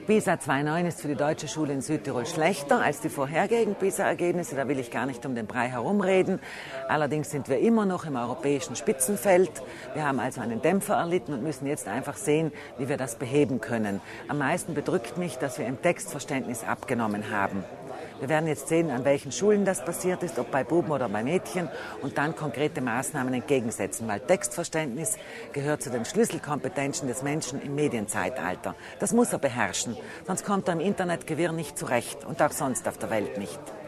PISA 2.9 ist für die deutsche Schule in Südtirol schlechter als die vorhergehenden PISA-Ergebnisse. Da will ich gar nicht um den Brei herumreden. Allerdings sind wir immer noch im europäischen Spitzenfeld. Wir haben also einen Dämpfer erlitten und müssen jetzt einfach sehen, wie wir das beheben können. Am meisten bedrückt mich, dass wir im Textverständnis abgenommen haben. Wir werden jetzt sehen, an welchen Schulen das passiert ist, ob bei Buben oder bei Mädchen, und dann konkrete Maßnahmen entgegensetzen, weil Textverständnis gehört zu den Schlüsselkompetenzen des Menschen im Medienzeitalter. Das muss er beherrschen, sonst kommt er im Internetgewirr nicht zurecht und auch sonst auf der Welt nicht.